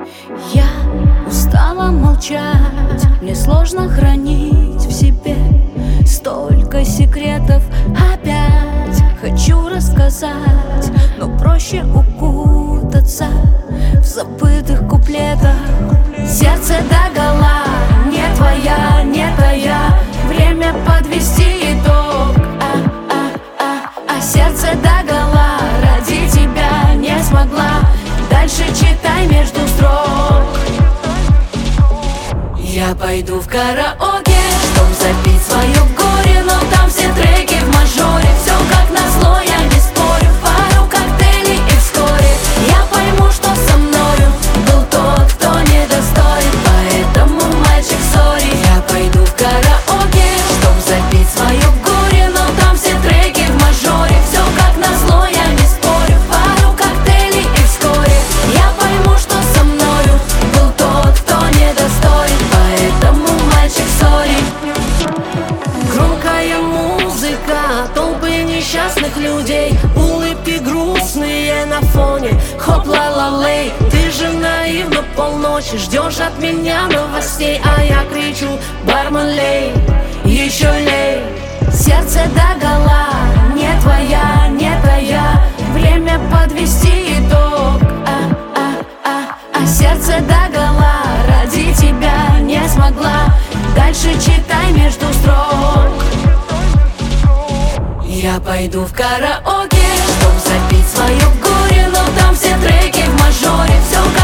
Я устала молчать, мне сложно хранить в себе столько секретов. Опять хочу рассказать, но проще укутаться в забытых куплетах. Сердце догола, не твоя, не твоя. Время подвести итог. Сердце догола, ради тебя не смогла. Дальше читай между строк. Я пойду в караоке, чтоб запить свое горе, но там все треки в мажоре. Все как назло, я не спорю. Пару коктейлей и вскоре я пойму, что со мною был тот, кто недостоин. Поэтому, мальчик, сори. Я пойду в караоке, чтоб запить свое горе, но там все треки в мажоре. Все как назло, я не спорю. Пару коктейлей и вскоре я пойму, что со мною был тот, кто недостоин. Поэтому, мальчик, сори. Громкая музыка, толпы несчастных людей, улыбки грустные на фоне. Хоп-ла-ла-лей, ты же наивно полночи ждешь от меня новостей, а я кричу: бармен, лей, еще лей. Сердце догола, не твоя, не твоя. Время подвести итог. Сердце догола, ради тебя не смогла. Дальше читай между строк. Я пойду в караоке, чтоб запить свое горе, но там все треки в мажоре. Все